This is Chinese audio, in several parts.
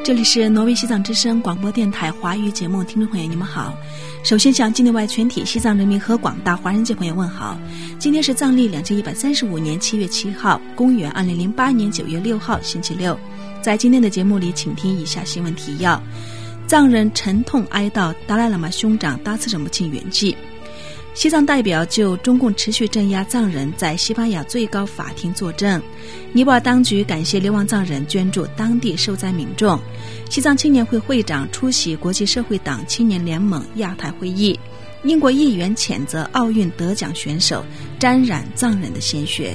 这里是挪威西藏之声广播电台华语节目，听众朋友你们好。首先向境内外全体西藏人民和广大华人界朋友问好。今天是藏历2135年7月7号，公元2008年9月6号，星期六。在今天的节目里，请听以下新闻提要：藏人沉痛哀悼达赖喇嘛兄长达次仁波切圆寂。西藏代表就中共持续镇压藏人在西班牙最高法庭作证。尼泊尔当局感谢流亡藏人捐助当地受灾民众。西藏青年会会长出席国际社会党青年联盟亚太会议。英国议员谴责奥运得奖选手沾染藏人的鲜血。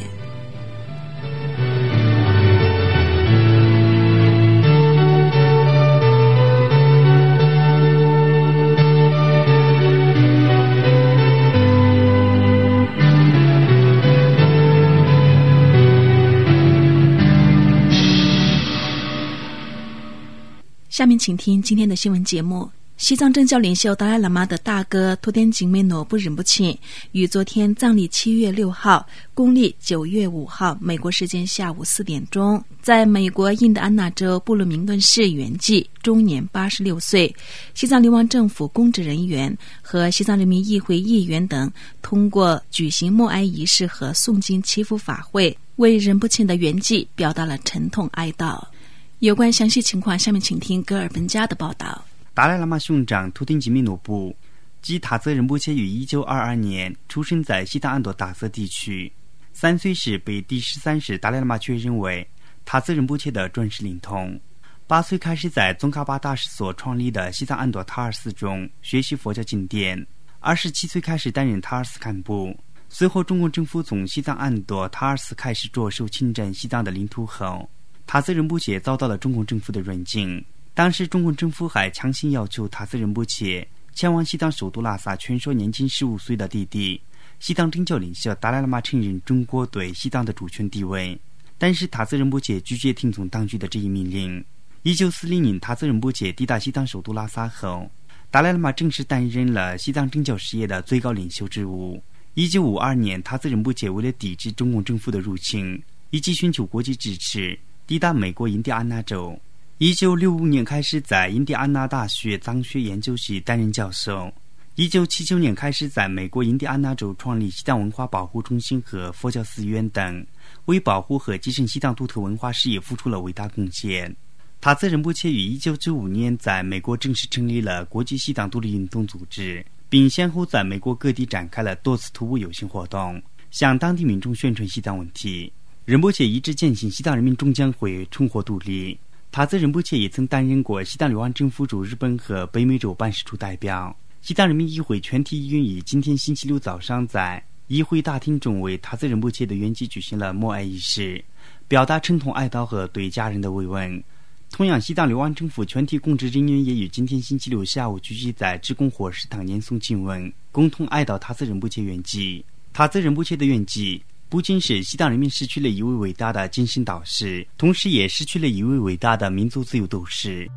下面请听今天的新闻节目。西藏政教领袖达赖喇嘛的大哥图典景美诺布仁波切于昨天藏历7月6号，公历9月5号，美国时间下午4点钟，在美国印第安纳州布鲁明顿市圆寂，终年86岁。西藏流亡政府公职人员和西藏人民议会议员等通过举行默哀仪式和诵经祈福法会，为仁波切的圆寂表达了沉痛哀悼。有关详细情况，下面请听戈尔本加的报道。 达赖喇嘛兄长图典景美诺布即塔泽仁波切于1922年出生在西藏安朵达泽地区，3岁时被第13世达赖喇嘛确认为塔泽仁波切的专师灵通。8岁开始在宗喀巴大师所创立的西藏安朵塔尔寺中学习佛教经典，27岁开始担任塔尔寺干部。随后中共政府从西藏安朵塔尔寺开始着手侵占西藏的领土后，塔泽仁波切遭到了中共政府的软禁。当时中共政府还强行要求塔泽仁波切前往西藏首都拉萨劝说年仅15岁的弟弟西藏政教领袖达赖喇嘛承认中国对西藏的主权地位，但是塔泽仁波切拒绝听从当局的这一命令。1940年塔泽仁波切抵达西藏首都拉萨后，达赖喇嘛正式担任了西藏政教事业的最高领袖职务。1952年塔泽仁波切为了抵制中共政府的入侵以及寻求国际支持，抵达美国印第安纳州。1965年开始在印第安纳大学藏学研究系担任教授。1979年开始在美国印第安纳州创立西藏文化保护中心和佛教寺院等，为保护和继承西藏独特文化事业付出了伟大贡献。塔泽仁波切于1995年在美国正式成立了国际西藏独立运动组织，并先后在美国各地展开了多次徒步游行活动，向当地民众宣传西藏问题。仁波切一直坚信西藏人民终将会重获独立。塔泽仁波切也曾担任过西藏流亡政府驻日本和北美洲办事处代表。西藏人民议会全体议员于今天星期六早上在议会大厅中为塔泽仁波切的圆寂举行了默哀仪式，表达沉痛哀悼和对家人的慰问。同样，西藏流亡政府全体公职人员也于今天星期六下午聚集在职工伙食堂念诵经文，共同哀悼塔泽仁波切圆寂。塔泽仁波切的圆寂不仅是西藏人民失去了一位伟大的精神导师，同时也失去了一位伟大的民族自由斗士。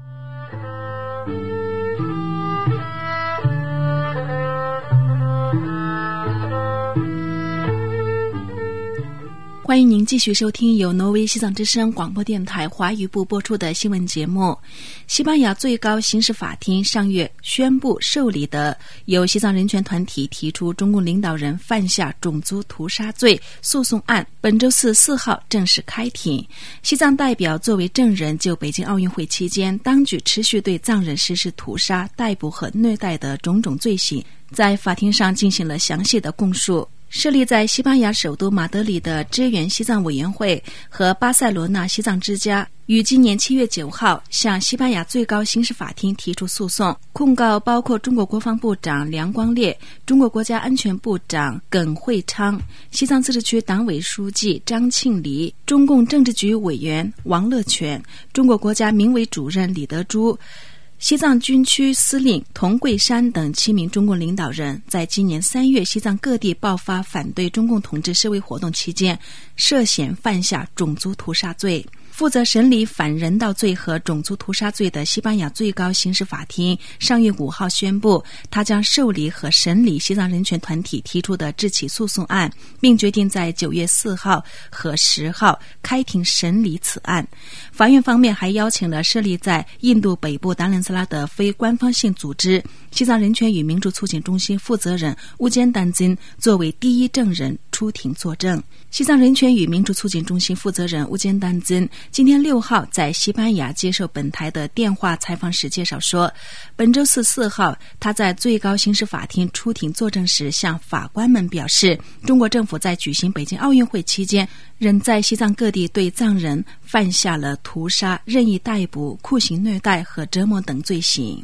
欢迎您继续收听由挪威西藏之声广播电台华语部播出的新闻节目。西班牙最高刑事法庭上月宣布受理的由西藏人权团体提出中共领导人犯下种族屠杀罪诉讼案，本周四4号正式开庭。西藏代表作为证人就北京奥运会期间当局持续对藏人实施屠杀、逮捕和虐待的种种罪行，在法庭上进行了详细的供述。设立在西班牙首都马德里的支援西藏委员会和巴塞罗那西藏之家于今年7月9号向西班牙最高刑事法庭提出诉讼，控告包括中国国防部长梁光烈、中国国家安全部长耿会昌、西藏自治区党委书记张庆黎、中共政治局委员王乐全、中国国家民委主任李德洙、西藏军区司令童桂山等7名中共领导人在今年3月西藏各地爆发反对中共统治示威活动期间涉嫌犯下种族屠杀罪。 负责审理反人道罪和种族屠杀罪的西班牙最高刑事法庭上月5号宣布，他将受理和审理西藏人权团体提出的治起诉讼案，并决定在9月4号和10号开庭审理此案。法院方面还邀请了设立在印度北部达兰萨拉的非官方性组织西藏人权与民主促进中心负责人乌坚丹金作为第一证人出庭作证。西藏人权与民主促进中心负责人乌坚丹金今天6号在西班牙接受本台的电话采访时介绍说，本周四4号他在最高刑事法庭出庭作证时向法官们表示，中国政府在举行北京奥运会期间仍在西藏各地对藏人犯下了屠杀、任意逮捕、酷刑虐待和折磨等罪行。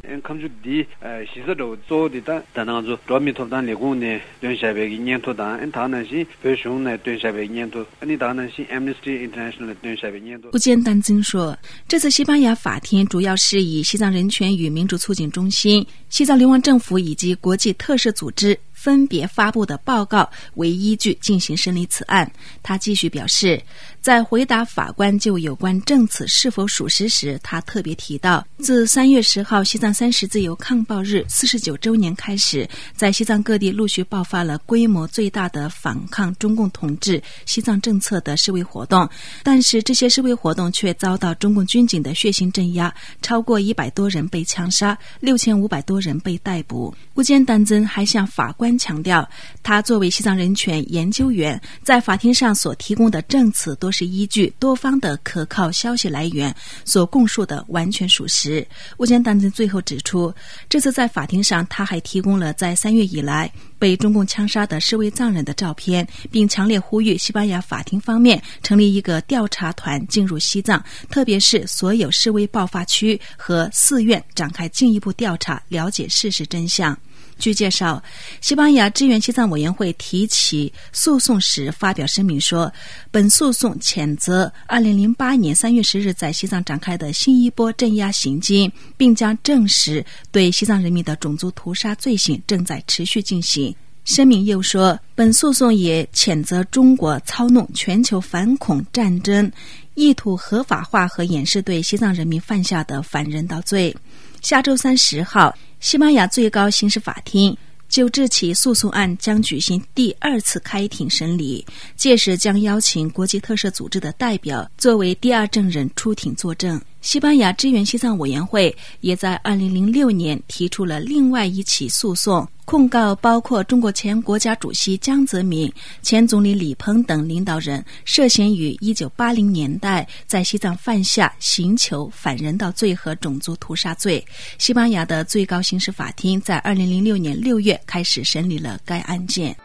乌坚丹金说，这次西班牙法庭主要是以西藏人权与民主促进中心、西藏流亡政府以及国际特赦组织分别发布的报告为依据进行审理此案。他继续表示，在回答法官就有关证词是否属实时，他特别提到，自3月10号西藏30自由抗暴日49周年开始，在西藏各地陆续爆发了规模最大的反抗中共统治西藏政策的示威活动，但是这些示威活动却遭到中共军警的血腥镇压，超过100多人被枪杀，6500多人被逮捕。乌坚丹增还向法官强调，他作为西藏人权研究员，在法庭上所提供的证词都是依据多方的可靠消息来源所供述的完全属实。乌坚丹增最后指出，这次在法庭上他还提供了在3月以来被中共枪杀的示威藏人的照片，并强烈呼吁西班牙法庭方面成立一个调查团进入西藏，特别是所有示威爆发区和寺院展开进一步调查，了解事实真相。据介绍，西班牙支援西藏委员会提起诉讼时发表声明说，本诉讼谴责2008年3月10日在西藏展开的新一波镇压行径，并将证实对西藏人民的种族屠杀罪行正在持续进行。声明又说，本诉讼也谴责中国操弄全球反恐战争，意图合法化和掩饰对西藏人民犯下的反人道罪。下周3 10号，西班牙最高刑事法庭就这起诉讼案将举行第2次开庭审理，届时将邀请国际特赦组织的代表作为第2证人出庭作证。西班牙支援西藏委员会也在2006年提出了另外一起诉讼，控告包括中国前国家主席江泽民、前总理李鹏等领导人涉嫌于1980年代在西藏犯下刑求、反人道罪和种族屠杀罪。西班牙的最高刑事法庭在2006年6月开始审理了该案件。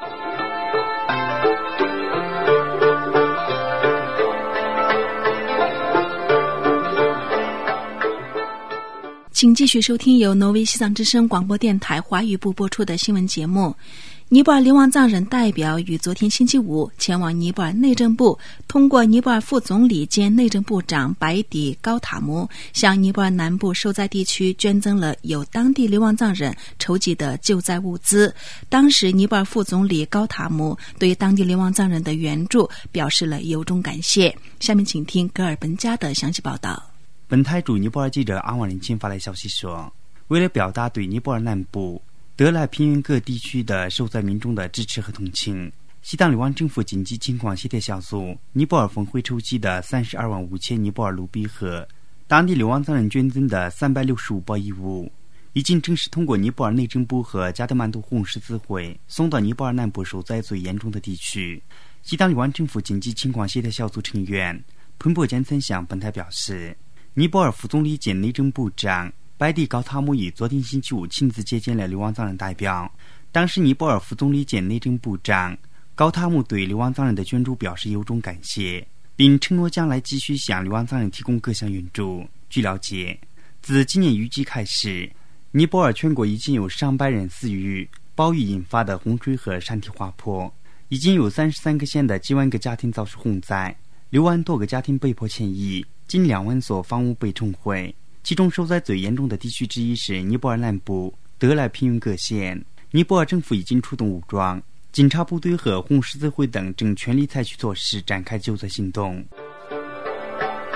请继续收听由挪威西藏之声广播电台华语部播出的新闻节目。尼泊尔流亡藏人代表于昨天星期五前往尼泊尔内政部，通过尼泊尔副总理兼内政部长白迪高塔姆向尼泊尔南部受灾地区捐赠了由当地流亡藏人筹集的救灾物资。当时尼泊尔副总理高塔姆对当地流亡藏人的援助表示了由衷感谢。下面请听格尔本加的详细报道。 本台驻尼泊尔记者阿瓦林钦发来消息说，为了表达对尼泊尔南部德莱平原各地区的受灾民众的支持和同情，西藏流亡政府紧急情况协调小组尼泊尔峰会筹集的32万5千尼泊尔卢比和当地流亡藏人捐赠的365包衣物，已经正式通过尼泊尔内政部和加德满都红十字会送到尼泊尔南部受灾最严重的地区。西藏流亡政府紧急情况协调小组成员彭博坚曾向本台表示，尼泊尔副总理兼内政部长白迪高塔姆于昨天星期五亲自接见了流亡藏人代表。当时尼泊尔副总理兼内政部长高塔姆对流亡藏人的捐助表示由衷感谢，并承诺将来继续向流亡藏人提供各项援助。据了解，自今年雨季开始，尼泊尔全国已经有上百人死于暴雨引发的洪水和山体滑坡，已经有33个县的几万个家庭遭受洪灾，6万多个家庭被迫迁移，近2万所房屋被冲毁。其中受灾最严重的地区之一是尼泊尔南部德莱平原各县。尼泊尔政府已经出动武装，警察部队和红十字会等正全力采取措施展开救灾行动。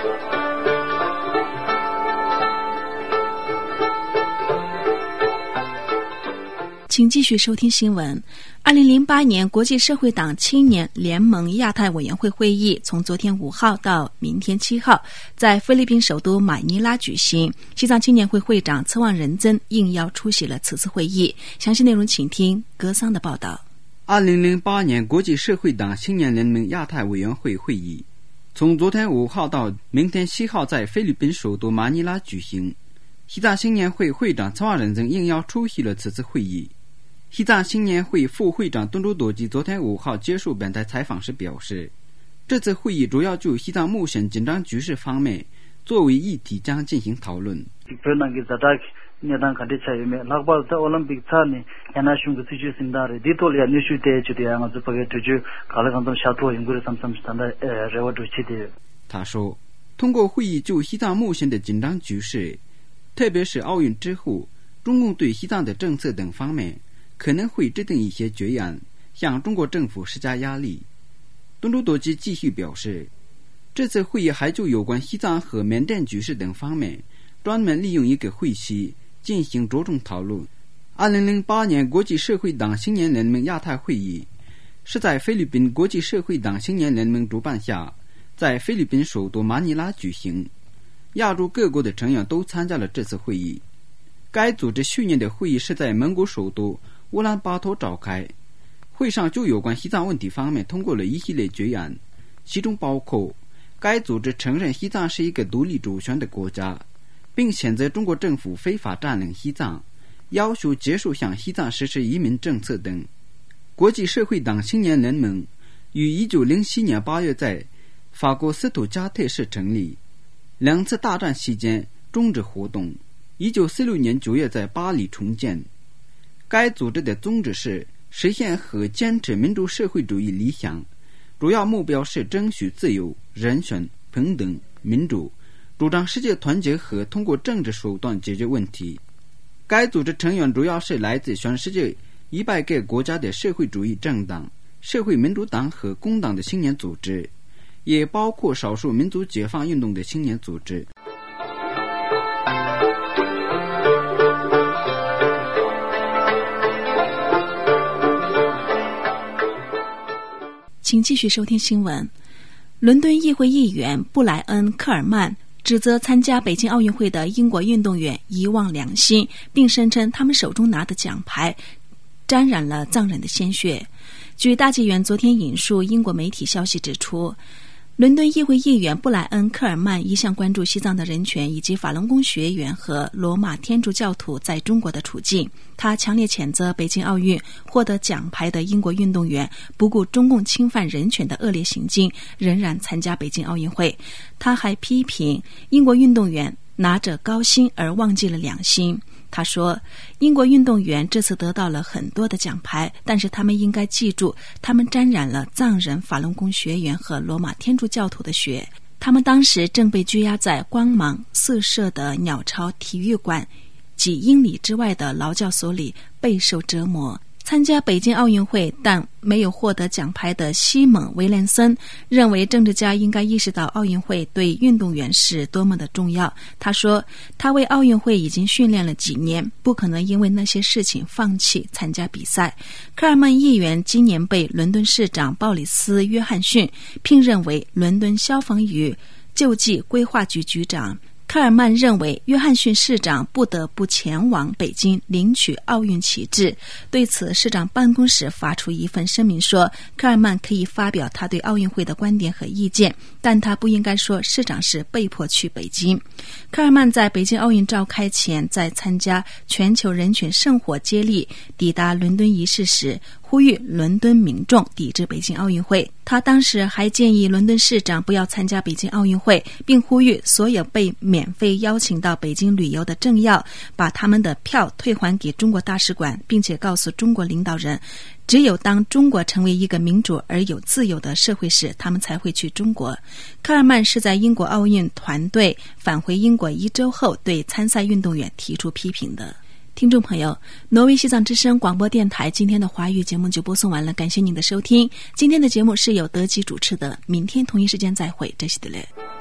请继续收听新闻。2008年国际社会党青年联盟亚太委员会会议从昨天5号到明天7号在菲律宾首都马尼拉举行。西藏青年会会长策旺仁增应邀出席了此次会议。详细内容请听格桑的报道。 2008年国际社会党青年联盟亚太委员会会议从昨天5号到明天7号在菲律宾首都马尼拉举行。西藏青年会会长策旺仁增应邀出席了此次会议。西藏青年会副会长东珠多吉昨天5号接受本台采访时表示，这次会议主要就西藏目前紧张局势方面作为议题将进行讨论。他说，通过会议就西藏目前的紧张局势，特别是奥运之后中共对西藏的政策等方面可能会制定一些决议，向中国政府施加压力。东珠多吉继续表示，这次会议还就有关西藏和缅甸局势等方面专门利用一个会期进行着重讨论。2008年国际社会党青年联盟亚太会议是在菲律宾国际社会党青年联盟主办下，在菲律宾首都马尼拉举行。亚洲各国的成员都参加了这次会议。该组织去年的会议是在蒙古首都乌兰巴托召开，会上就有关西藏问题方面通过了一系列决议，其中包括该组织承认西藏是一个独立主权的国家，并谴责中国政府非法占领西藏，要求结束向西藏实施移民政策等。国际社会党青年联盟于1907年8月在法国斯图加特市成立，2次大战期间终止活动，1946年9月在巴黎重建。该组织的宗旨是实现和坚持民主社会主义理想，主要目标是争取自由、人权、平等、民主，主张世界团结和通过政治手段解决问题。该组织成员主要是来自全世界100个国家的社会主义政党、社会民主党和工党的青年组织，也包括少数民族解放运动的青年组织。 请继续收听新闻。伦敦议会议员布莱恩·科尔曼指责参加北京奥运会的英国运动员遗忘良心，并声称他们手中拿的奖牌沾染了藏人的鲜血。据大纪元昨天引述英国媒体消息指出，伦敦议会议员布莱恩·科尔曼一向关注西藏的人权以及法轮功学员和罗马天主教徒在中国的处境。他强烈谴责北京奥运获得奖牌的英国运动员不顾中共侵犯人权的恶劣行径，仍然参加北京奥运会。他还批评英国运动员拿着高薪而忘记了良心。他说，英国运动员这次得到了很多的奖牌，但是他们应该记住，他们沾染了藏人、法轮功学员和罗马天主教徒的血。他们当时正被拘押在光芒四射的鸟巢体育馆几英里之外的劳教所里，备受折磨。参加北京奥运会但没有获得奖牌的西蒙·维廉森认为，政治家应该意识到奥运会对运动员是多么的重要。他说，他为奥运会已经训练了几年，不可能因为那些事情放弃参加比赛。科尔曼议员今年被伦敦市长鲍里斯·约翰逊聘任为伦敦消防与救济规划局局长。科尔曼认为，约翰逊市长不得不前往北京领取奥运旗帜。对此，市长办公室发出一份声明说，科尔曼可以发表他对奥运会的观点和意见，但他不应该说市长是被迫去北京。科尔曼在北京奥运召开前，在参加全球人权圣火接力抵达伦敦仪式时，呼吁伦敦民众抵制北京奥运会。他当时还建议伦敦市长不要参加北京奥运会，并呼吁所有被免费邀请到北京旅游的政要把他们的票退还给中国大使馆，并且告诉中国领导人，只有当中国成为一个民主而有自由的社会时，他们才会去中国。科尔曼是在英国奥运团队返回英国1周后对参赛运动员提出批评的。听众朋友，挪威西藏之声广播电台今天的华语节目就播送完了，感谢您的收听。今天的节目是由德基主持的，明天同一时间再会，这是的嘞。